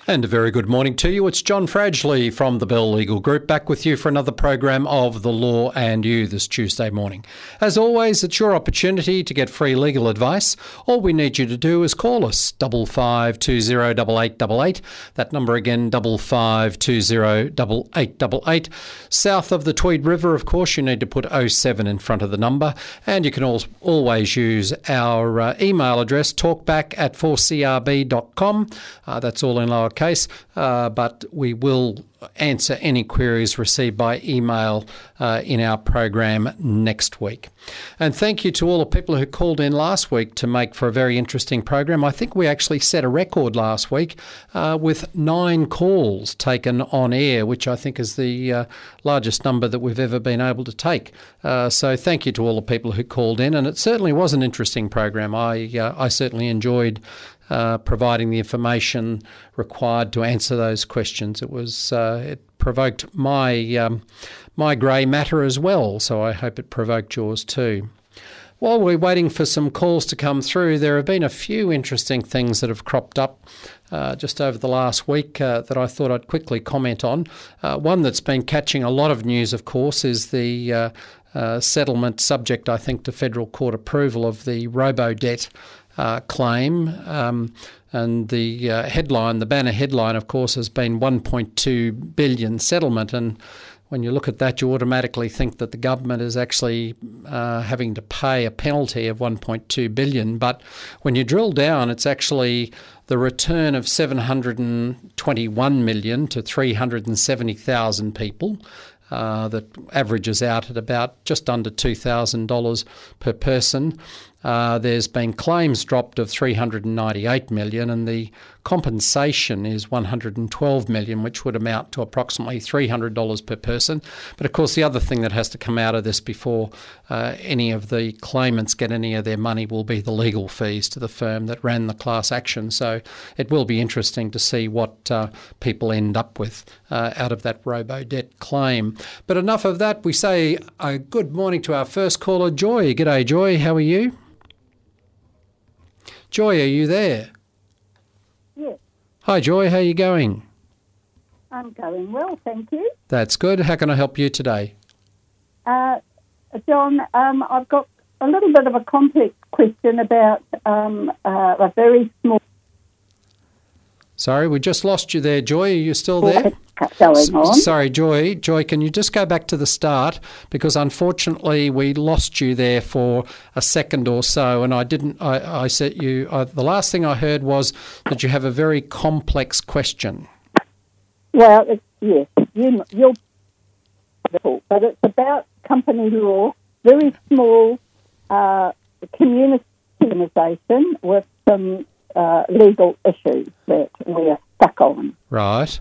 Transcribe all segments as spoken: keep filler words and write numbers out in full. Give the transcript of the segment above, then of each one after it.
And a very good morning to you. It's John Fradgley from the Bell Legal Group, back with you for another program of The Law and You this Tuesday morning. As always, it's your opportunity to get free legal advice. All we need you to do is call us, double five two zero eight eight eight eight. That number again, double five two zero eight eight eight eight. South of the Tweed River, of course, you need to put oh seven in front of the number. And you can al- always use our uh, email address, talkback at four c r b dot com. Uh, that's all in lower case, uh, but we will answer any queries received by email uh, in our program next week. And thank you to all the people who called in last week to make for a very interesting program. I think we actually set a record last week uh, with nine calls taken on air, which I think is the uh, largest number that we've ever been able to take. Uh, so thank you to all the people who called in, and it certainly was an interesting program. I uh, I certainly enjoyed Uh, providing the information required to answer those questions. It was uh, it provoked my um, my grey matter as well, so I hope it provoked yours too. While we're waiting for some calls to come through, there have been a few interesting things that have cropped up uh, just over the last week uh, that I thought I'd quickly comment on. Uh, one that's been catching a lot of news, of course, is the uh, uh, settlement subject, I think, to federal court approval of the robo-debt Uh, claim, um, and the uh, headline, the banner headline, of course, has been one point two billion settlement. And when you look at that, you automatically think that the government is actually uh, having to pay a penalty of one point two billion. But when you drill down, it's actually the return of seven hundred twenty-one million to three hundred seventy thousand people. Uh, that averages out at about just under two thousand dollars per person. Uh, there's been claims dropped of three hundred ninety-eight million dollars, and the compensation is one hundred twelve million dollars, which would amount to approximately three hundred dollars per person. But of course, the other thing that has to come out of this before uh, any of the claimants get any of their money will be the legal fees to the firm that ran the class action. So it will be interesting to see what uh, people end up with uh, out of that robo-debt claim. But enough of that. We say a good morning to our first caller, Joy. G'day, Joy. How are you? Joy, are you there? Yes. Hi, Joy. How are you going? I'm going well, thank you. That's good. How can I help you today? Uh, John, um, I've got a little bit of a complex question about um, uh, a very small... Sorry, we just lost you there, Joy. Are you still there? Going on. S- sorry, Joy. Joy, can you just go back to the start? Because unfortunately, we lost you there for a second or so, and I didn't. I, I said you. I, the last thing I heard was that you have a very complex question. Well, it's, yes, you, you're, but it's about company law. Very small uh, community organisation with some uh, legal issues that we're stuck on. Right.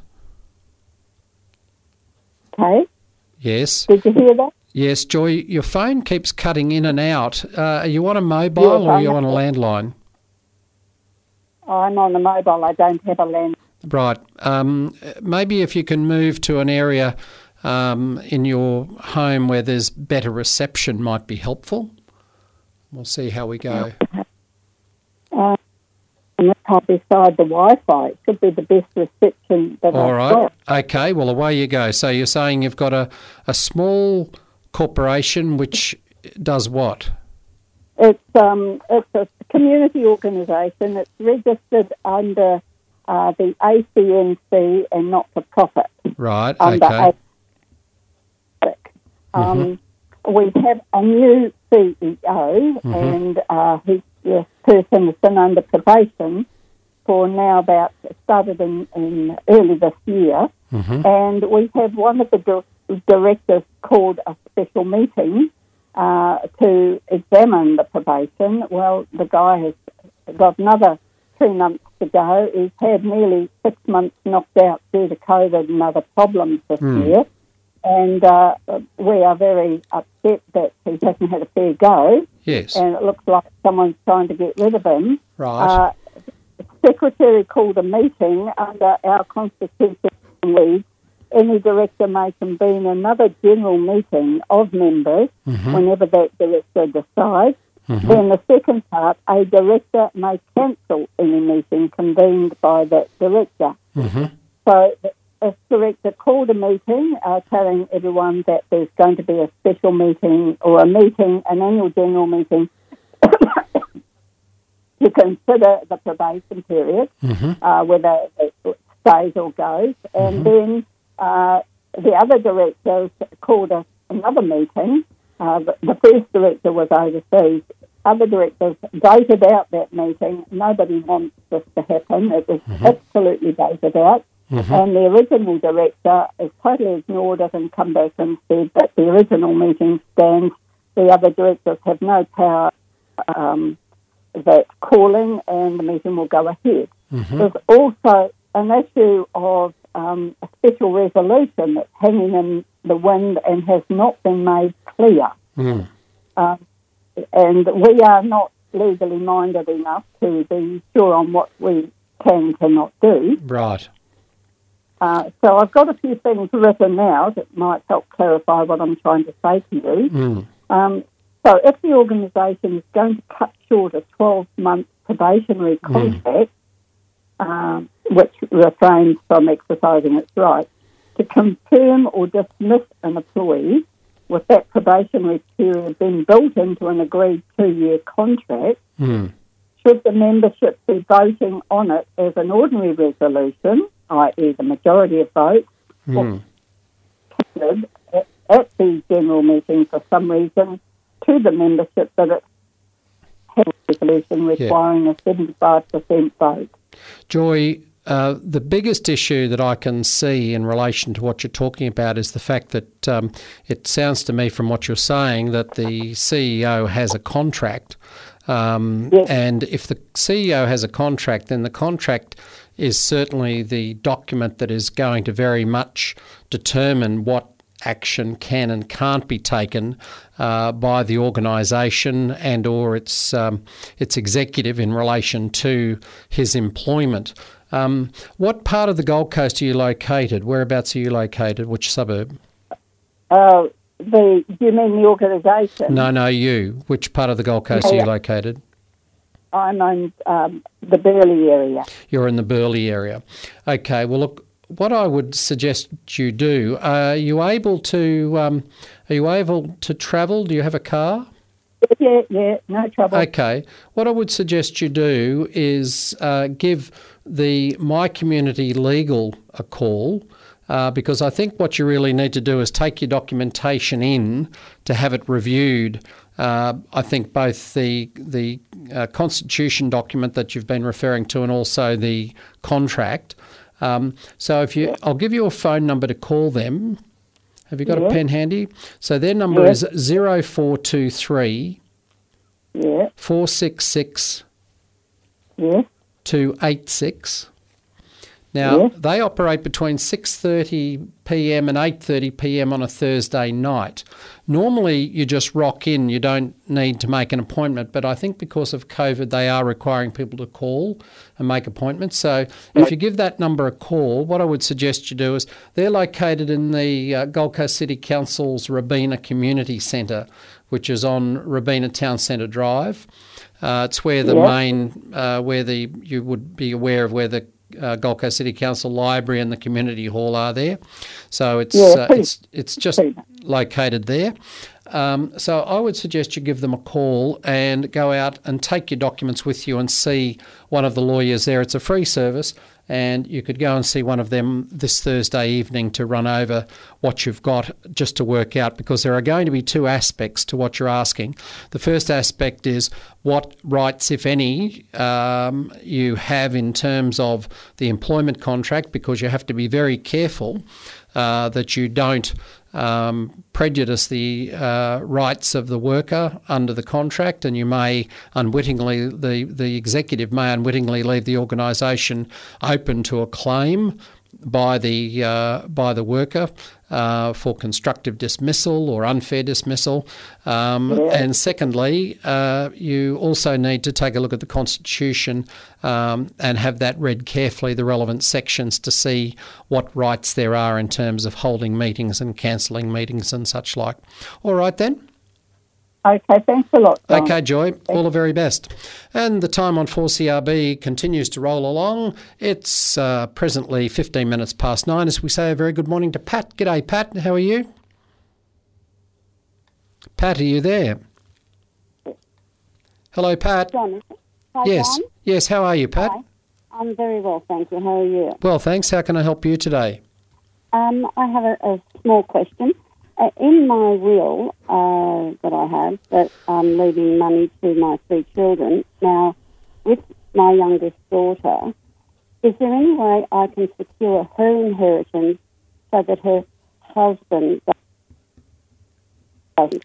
Okay. Yes. Did you hear that? Yes, Joy, your phone keeps cutting in and out. Uh, are you on a mobile Yes, or are you I'm on a landline? I'm on a mobile. I don't have a land. Right. Um, maybe if you can move to an area um, in your home where there's better reception might be helpful. We'll see how we go. Uh, and that's how beside the Wi-Fi. It should be the best reception that All I've right. got. Okay, well, away you go. So you're saying you've got a, a small corporation which does what? It's um it's a community organisation. It's registered under uh, the A C N C and not for profit. Right. Under Okay. A- um, mm-hmm. We have a new C E O, Mm-hmm. and uh, he, this person has been under probation for now about started in, in early this year, Mm-hmm. and we have one of the di- directors called a special meeting uh, to examine the probation. Well, the guy has got another three months to go. He's had nearly six months knocked out due to COVID and other problems this Mm. year, and uh, we are very upset that he hasn't had a fair go. Yes. And it looks like someone's trying to get rid of him. Right. Uh, the secretary called a meeting under our constitution reads, any director may convene another general meeting of members Mm-hmm. whenever that director decides Mm-hmm. Then the second part, a director may cancel any meeting convened by that director. Mm-hmm. So if the director called a meeting uh, telling everyone that there's going to be a special meeting or a meeting, an annual general meeting, to consider the probation period, mm-hmm. uh, whether it stays or goes, and mm-hmm. then uh, the other directors called a, another meeting. Uh, the, the first director was overseas. Other directors voted out that meeting. Nobody wants this to happen. It was mm-hmm. absolutely voted out. Mm-hmm. And the original director has totally ignored it and come back and said that the original meeting stands. The other directors have no power um, that calling, and the meeting will go ahead. Mm-hmm. There's also an issue of um, a special resolution that's hanging in the wind and has not been made clear. Mm. Um, and we are not legally minded enough to be sure on what we can and cannot do. Right. Uh, so I've got a few things written out that might help clarify what I'm trying to say to you. Mm. Um, so if the organisation is going to cut short a twelve-month probationary contract, mm. um, which refrains from exercising its rights, to confirm or dismiss an employee with that probationary period being built into an agreed two-year contract, mm. should the membership be voting on it as an ordinary resolution, that is the majority of votes, mm. or at, at the general meeting for some reason to the membership that it has a resolution requiring yeah. a seventy-five percent vote. Joy, Uh, the biggest issue that I can see in relation to what you're talking about is the fact that um, it sounds to me from what you're saying that the C E O has a contract. Um, yes. And if the C E O has a contract, then the contract is certainly the document that is going to very much determine what action can and can't be taken uh, by the organisation and or its um, its executive in relation to his employment. Um, what part of the Gold Coast are you located? Whereabouts are you located? Which suburb? Uh, the you mean the organisation? No, no, you. Which part of the Gold Coast yeah. are you located? I'm in um, the Burleigh area. You're in the Burleigh area. Okay, well, look, what I would suggest you do, are you able to, um, are you able to travel? Do you have a car? Yeah, yeah, no trouble. Okay. What I would suggest you do is uh, give the My Community Legal a call uh, because I think what you really need to do is take your documentation in to have it reviewed. Uh, I think both the the uh, Constitution document that you've been referring to and also the contract. Um, so if you, yeah. I'll give you a phone number to call them. Have you got yeah. a pen handy? So their number yeah. is zero four two three yeah. four six six yeah. two eight six. Now, yeah. they operate between six thirty p m and eight thirty p m on a Thursday night. Normally, you just rock in. You don't need to make an appointment. But I think because of COVID, they are requiring people to call and make appointments. So if you give that number a call, what I would suggest you do is they're located in the uh, Gold Coast City Council's Robina Community Centre, which is on Robina Town Centre Drive. Uh, it's where the yeah. main, uh, where the you would be aware of where the Uh, Gold Coast City Council Library and the Community Hall are there, so it's yeah, uh, it's it's just located there. Um, so I would suggest you give them a call and go out and take your documents with you and see one of the lawyers there. It's a free service, and you could go and see one of them this Thursday evening to run over what you've got just to work out, because there are going to be two aspects to what you're asking. The first aspect is what rights, if any, um, you have in terms of the employment contract, because you have to be very careful uh, that you don't Um, prejudice the uh, rights of the worker under the contract, and you may unwittingly, the, the executive may unwittingly leave the organisation open to a claim by the uh, by the worker uh, for constructive dismissal or unfair dismissal. Um, yeah. And secondly, uh, you also need to take a look at the Constitution um, and have that read carefully, the relevant sections, to see what rights there are in terms of holding meetings and cancelling meetings and such like. All right then? Okay, thanks a lot, John. Okay, Joy, all the very best. And the time on four C R B continues to roll along. It's uh, presently fifteen minutes past nine as we say a very good morning to Pat. G'day, Pat. How are you? Pat, are you there? Hello, Pat. John. Hi, yes. John. Yes, how are you, Pat? Hi. I'm very well, thank you. How are you? Well, thanks. How can I help you today? Um, I have a, a small question. Uh, in my will uh, that I have, that I'm leaving money to my three children, now, with my youngest daughter, is there any way I can secure her inheritance so that her husband doesn't?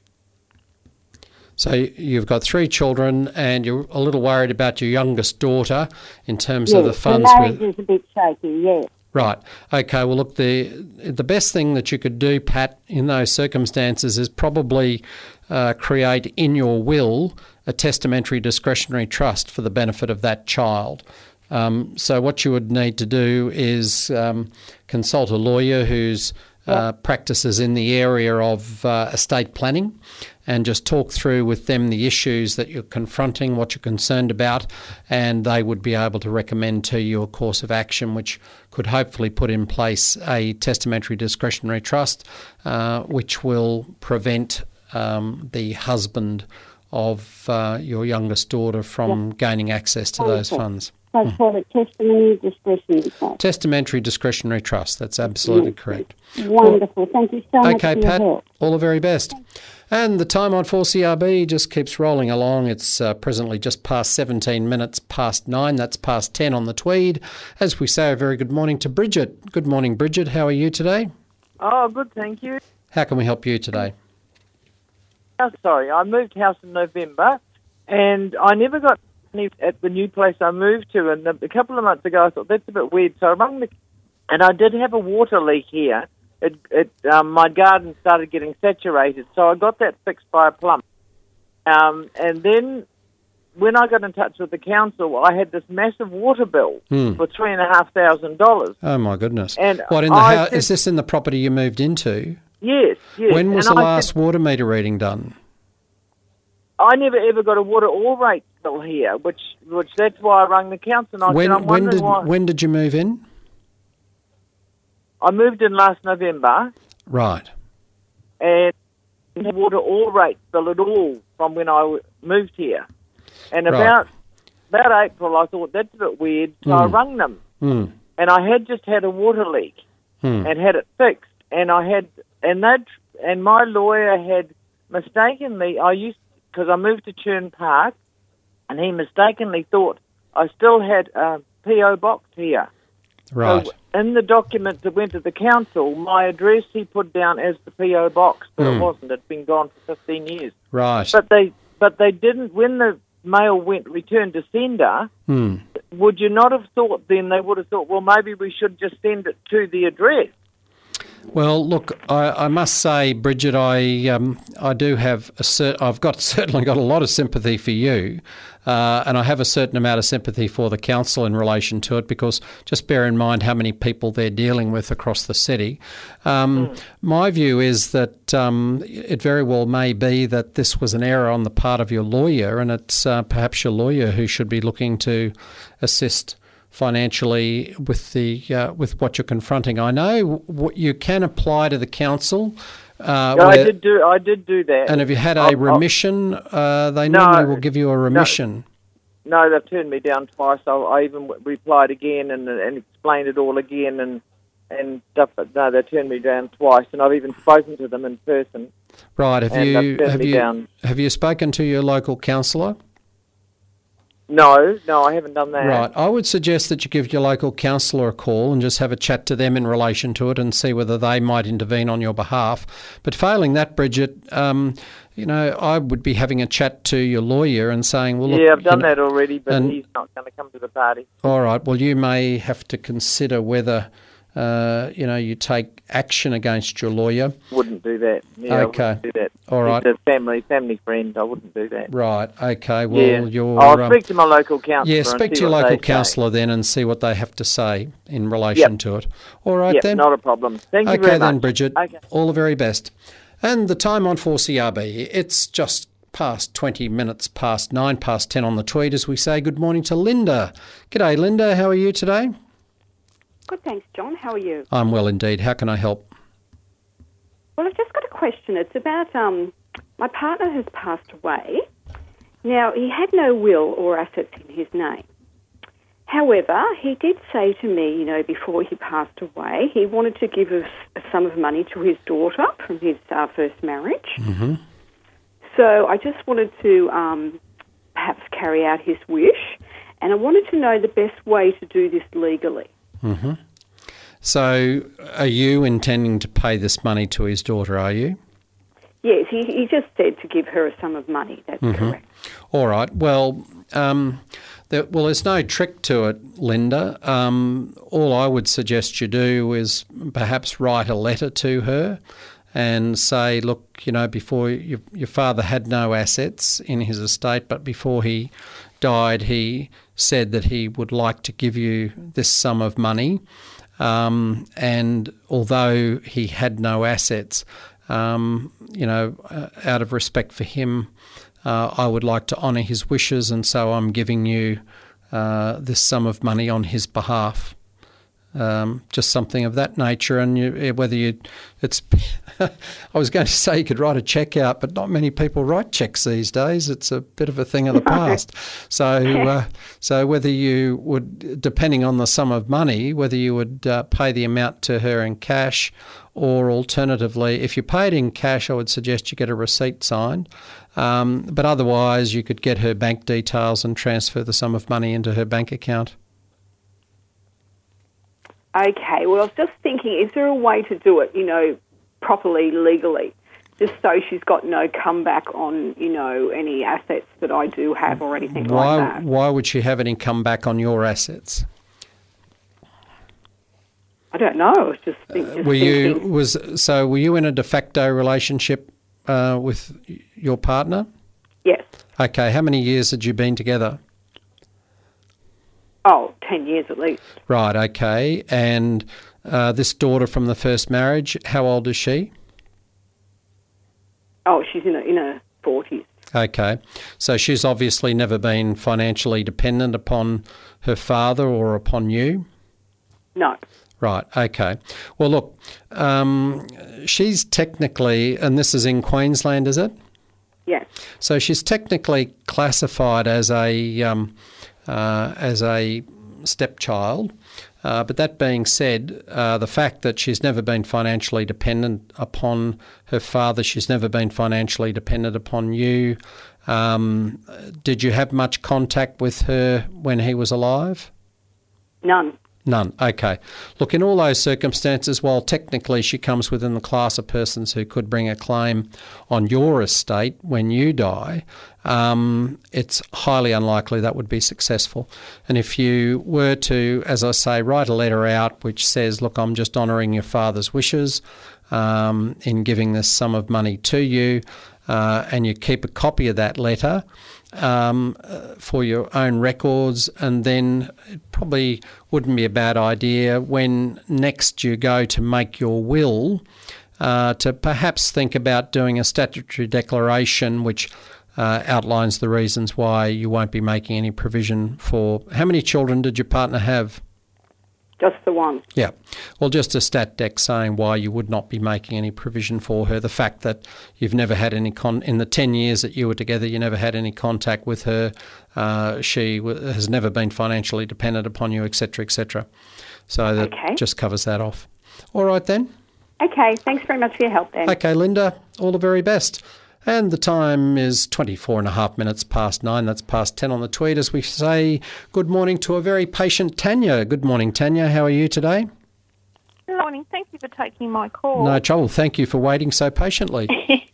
So you've got three children and you're a little worried about your youngest daughter in terms yes, of the funds. the marriage with... is a bit shaky, yes. Right. Okay. Well, look, the the best thing that you could do, Pat, in those circumstances is probably uh, create in your will a testamentary discretionary trust for the benefit of that child. Um, so what you would need to do is um, consult a lawyer who's uh, practices in the area of uh, estate planning, and just talk through with them the issues that you're confronting, what you're concerned about, and they would be able to recommend to you a course of action which could hopefully put in place a testamentary discretionary trust uh, which will prevent um, the husband of uh, your youngest daughter from yep. gaining access to those funds. So it's called a testamentary discretionary trust. Testamentary discretionary trust, that's absolutely yes. correct. Wonderful. Thank you so much okay, for Pat, your help. All the very best. And the time on four C R B just keeps rolling along. It's uh, presently just past seventeen minutes past nine. That's past ten on the Tweed. As we say, a very good morning to Bridget. Good morning, Bridget. How are you today? Oh, good, thank you. How can we help you today? Oh, sorry, I moved house in November, and I never got any at the new place I moved to. And a couple of months ago, I thought, that's a bit weird. So I rang the... And I did have a water leak here. It, it, um, my garden started getting saturated, so I got that fixed by a plumber. Um, and then when I got in touch with the council, I had this massive water bill hmm. for three and a half thousand dollars. Oh my goodness! And what in the I house? said, is this in the property you moved into? Yes, yes. When was and the I last said, water meter reading done? I never ever got a water all rate bill here, which which that's why I rang the council. And I when said, I'm when wondering did why. when did you move in? I moved in last November. Right. And no water all rate bill at all from when I moved here. And Right. about about April, I thought, that's a bit weird, so I Mm. rang them. Mm. And I had just had a water leak Mm. and had it fixed. And I had, and that, and my lawyer had mistakenly, I used, because I moved to Churn Park, and he mistakenly thought I still had a P O box here. Right. So in the document that went to the council, my address he put down as the P O box, but Mm. it wasn't. It'd been gone for fifteen years. Right. But they, but they didn't. When the mail went returned to sender, Mm. would you not have thought then they would have thought, well, maybe we should just send it to the address? Well, look, I, I must say, Bridget, I um, I do have a cer- I've got certainly got a lot of sympathy for you, uh, and I have a certain amount of sympathy for the council in relation to it, because just bear in mind how many people they're dealing with across the city. Um, mm. My view is that um, it very well may be that this was an error on the part of your lawyer, and it's uh, perhaps your lawyer who should be looking to assist financially with the uh, with what you're confronting. I know what you can apply to the council. Uh, no, I where, did do. I did do that. And have you had a I'll, remission? Uh, they no, normally will give you a remission. No, no they've turned me down twice. I, I even replied again and and explained it all again and and stuff. But no, they turned me down twice, and I've even spoken to them in person. Right. Have and you they've have me you down. have you spoken to your local councillor? No, no, I haven't done that. Right. I would suggest that you give your local councillor a call and just have a chat to them in relation to it and see whether they might intervene on your behalf. But failing that, Bridget, um, you know, I would be having a chat to your lawyer and saying, well, look... Yeah, I've done you know, that already, but and, he's not going to come to the party. All right. Well, you may have to consider whether... Uh, you know, you take action against your lawyer. Wouldn't do that. Yeah, okay. I wouldn't do that. All right. He's a family, family friend. I wouldn't do that. Right. Okay. Well, yeah. you're... I'll um, speak to my local councillor. Yeah, speak and to see your what local they councillor say. then and see what they have to say in relation Yep. to it. All right yep, then. not a problem. Thank you okay very much. then, Bridget. Okay. All the very best. And the time on four C R B, it's just past twenty minutes past nine, past ten on the tweet as we say good morning to Linda. G'day, Linda. How are you today? Good, thanks, John. How are you? I'm well indeed. How can I help? Well, I've just got a question. It's about um, my partner has passed away. Now, he had no will or assets in his name. However, he did say to me, you know, before he passed away, he wanted to give a, a sum of money to his daughter from his uh, first marriage. Mm-hmm. So I just wanted to um, perhaps carry out his wish, and I wanted to know the best way to do this legally. Mm-hmm. So are you intending to pay this money to his daughter, are you? Yes, he, he just said to give her a sum of money. That's mm-hmm. correct. All right. Well, um, there, well, there's no trick to it, Linda. Um, all I would suggest you do is perhaps write a letter to her and say, look, you know, before you, your father had no assets in his estate, but before he died, he said that he would like to give you this sum of money. Um, and although he had no assets, um, you know, uh, out of respect for him, uh, I would like to honour his wishes, and so I'm giving you uh, this sum of money on his behalf. Um, just something of that nature, and you, whether you, it's. I was going to say you could write a cheque out, but not many people write cheques these days. It's a bit of a thing of the past. So, uh, so whether you would, depending on the sum of money, whether you would uh, pay the amount to her in cash, or alternatively, if you paid in cash, I would suggest you get a receipt signed. Um, but otherwise, you could get her bank details and transfer the sum of money into her bank account. Okay, well, I was just thinking, is there a way to do it, you know, properly, legally, just so she's got no comeback on, you know, any assets that I do have or anything why, like that? Why would she have any comeback on your assets? I don't know. I was just, think, just uh, were you thinking. was so? Were you in a de facto relationship uh, with your partner? Yes. Okay. How many years had you been together? Oh, ten years at least. Right. Okay. And uh, this daughter from the first marriage, how old is she? Oh, she's in her, in her forties. Okay. So she's obviously never been financially dependent upon her father or upon you? No. Right, okay. Well, look, um, she's technically, and this is in Queensland, is it? Yes. So she's technically classified as a um, uh, as a stepchild. Uh, but that being said, uh, the fact that she's never been financially dependent upon her father, she's never been financially dependent upon you. Um, did you have much contact with her when he was alive? None. None. Okay. Look, in all those circumstances, while technically she comes within the class of persons who could bring a claim on your estate when you die, um, it's highly unlikely that would be successful. And if you were to, as I say, write a letter out which says, look, I'm just honouring your father's wishes um, in giving this sum of money to you, uh, and you keep a copy of that letter, Um, uh, for your own records, and then it probably wouldn't be a bad idea when next you go to make your will uh, to perhaps think about doing a statutory declaration which uh, outlines the reasons why you won't be making any provision for... How many children did your partner have? Just the one. Yeah. Well, just a stat dec saying why you would not be making any provision for her. The fact that you've never had any con in the ten years that you were together, you never had any contact with her. Uh, she w- has never been financially dependent upon you, et cetera, et cetera. So that Okay. just covers that off. All right then. Okay, thanks very much for your help then. Okay, Linda, all the very best. And the time is twenty-four and a half minutes past nine. That's past ten on the tweet as we say good morning to a very patient Tanya. Good morning, Tanya. How are you today? Good morning. Thank you for taking my call. No trouble. Thank you for waiting so patiently.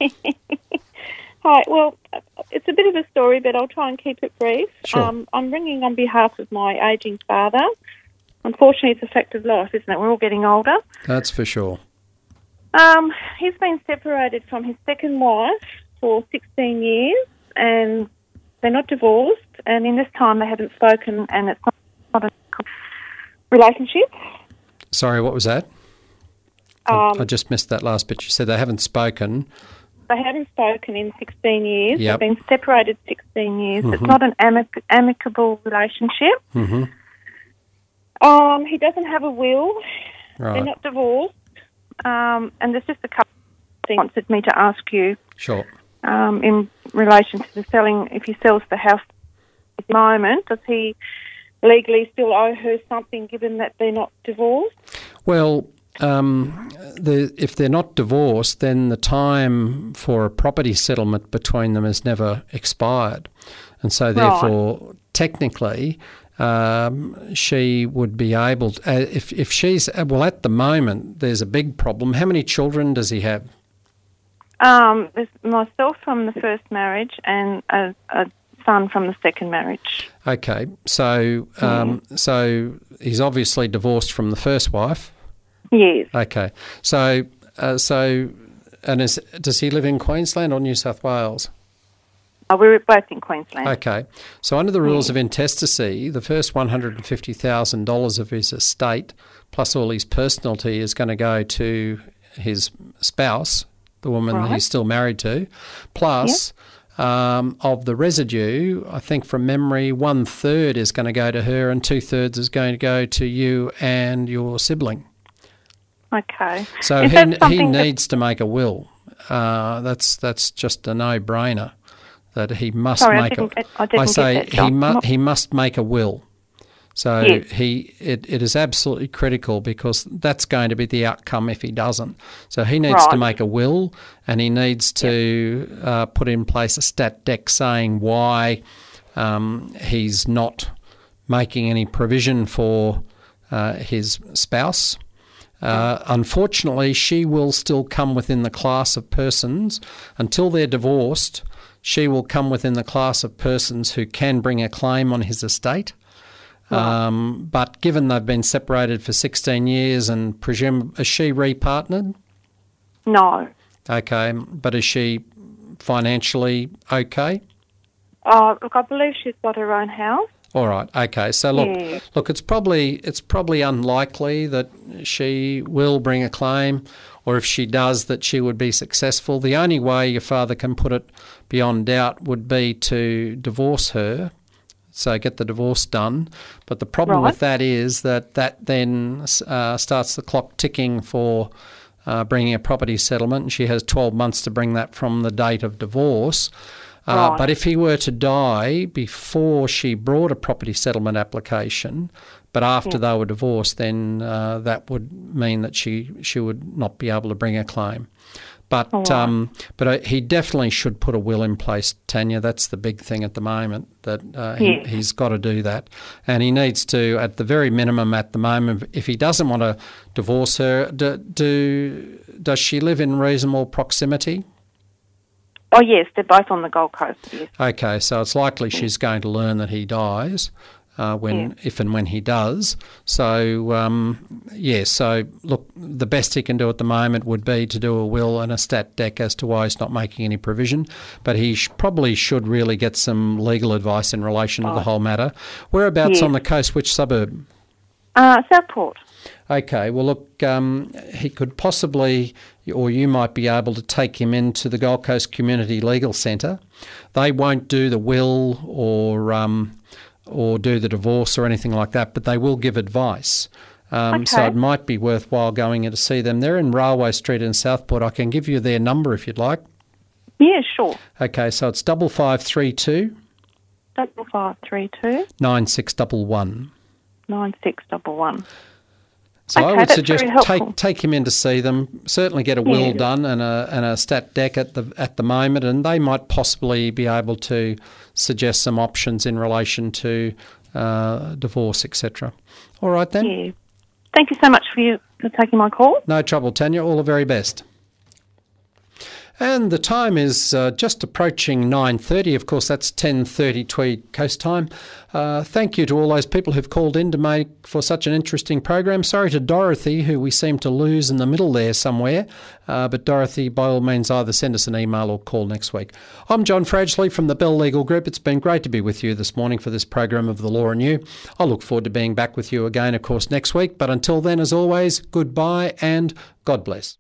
Hi. Well, it's a bit of a story, but I'll try and keep it brief. Sure. Um, I'm ringing on behalf of my ageing father. Unfortunately, it's a fact of life, isn't it? We're all getting older. That's for sure. Um, he's been separated from his second wife for sixteen years, and they're not divorced. And in this time, they haven't spoken, and it's not a relationship. Sorry, what was that? Um, I, I just missed that last bit. You said they haven't spoken. they haven't spoken in sixteen years. Yep. They've been separated sixteen years. Mm-hmm. It's not an amic- amicable relationship. Mm-hmm. Um, he doesn't have a will. Right. They're not divorced. Um, and there's just a couple of things I wanted me to ask you Sure. um, in relation to the selling. If he sells the house at the moment, does he legally still owe her something given that they're not divorced? Well, um, the, if they're not divorced, then the time for a property settlement between them has never expired. And so therefore, technically, um, she would be able to, uh, if, if she's, uh, well, at the moment, there's a big problem. How many children does he have? Um, there's myself from the first marriage and a, a son from the second marriage. Okay, so um, Mm. so he's obviously divorced from the first wife. Yes. Okay, so uh, so and is, does he live in Queensland or New South Wales? Oh, we were both in Queensland. Okay, so under the rules of intestacy, the first one hundred and fifty thousand dollars of his estate plus all his personalty is going to go to his spouse, the woman Right. he's still married to, plus. Um, of the residue, I think from memory, one third is going to go to her and two thirds is going to go to you and your sibling. Okay. So Is he that he something that- needs to make a will. Uh, that's that's just a no-brainer that he must Sorry, I make didn't a. get- I didn't get say that, he John. mu- he must make a will. So Yes. he it, it is absolutely critical because that's going to be the outcome if he doesn't. So he needs to Right. make a will and he needs to uh, put in place a stat dec saying why um, he's not making any provision for uh, his spouse. Uh, unfortunately, she will still come within the class of persons until they're divorced. She will come within the class of persons who can bring a claim on his estate. Um, but given they've been separated for sixteen years and presume, is she repartnered? No. Okay, but is she financially okay? Oh, look, I believe she's got her own house. All right. Okay. So look, Yeah. look, it's probably it's probably unlikely that she will bring a claim, or if she does, that she would be successful. The only way your father can put it beyond doubt would be to divorce her. So get the divorce done. But the problem Right. with that is that that then uh, starts the clock ticking for uh, bringing a property settlement, and she has twelve months to bring that from the date of divorce. Uh, Right. But if he were to die before she brought a property settlement application, but after they were divorced, then uh, that would mean that she, she would not be able to bring a claim. But All right. um, but uh, he definitely should put a will in place, Tanya. That's the big thing at the moment, that uh, he, Yes. he's got to do that. And he needs to, at the very minimum at the moment, if he doesn't want to divorce her, do, do does she live in reasonable proximity? Oh, yes, they're both on the Gold Coast, yes. Okay, so it's likely she's going to learn that he dies uh, when, Yeah. if and when he does. So, um, yeah, so look, the best he can do at the moment would be to do a will and a stat dec as to why he's not making any provision. But he sh- probably should really get some legal advice in relation to the whole matter. Whereabouts Yeah. on the coast, which suburb? Uh, Southport. Okay, well, look, um, he could possibly, or you might be able to take him into the Gold Coast Community Legal Centre. They won't do the will or um, or do the divorce or anything like that, but they will give advice. Um, So Okay. it might be worthwhile going in to see them. They're in Railway Street in Southport. I can give you their number if you'd like. Yeah, sure. Okay, so it's double five three two Double five three two nine six double one. nine six double one. So I Okay, would that's suggest very helpful. take take him in to see them. Certainly get a will Yeah. done and a and a stat dec at the at the moment, and they might possibly be able to suggest some options in relation to uh, divorce, et cetera. All right then. Yeah. Thank you so much for you for taking my call. No trouble, Tanya. All the very best. And the time is uh, just approaching nine thirty. Of course, that's ten thirty Tweed Coast time. Uh, thank you to all those people who've called in to make for such an interesting program. Sorry to Dorothy, who we seem to lose in the middle there somewhere. Uh, but Dorothy, by all means, either send us an email or call next week. I'm John Fradgley from the Bell Legal Group. It's been great to be with you this morning for this program of The Law and You. I look forward to being back with you again, of course, next week. But until then, as always, goodbye and God bless.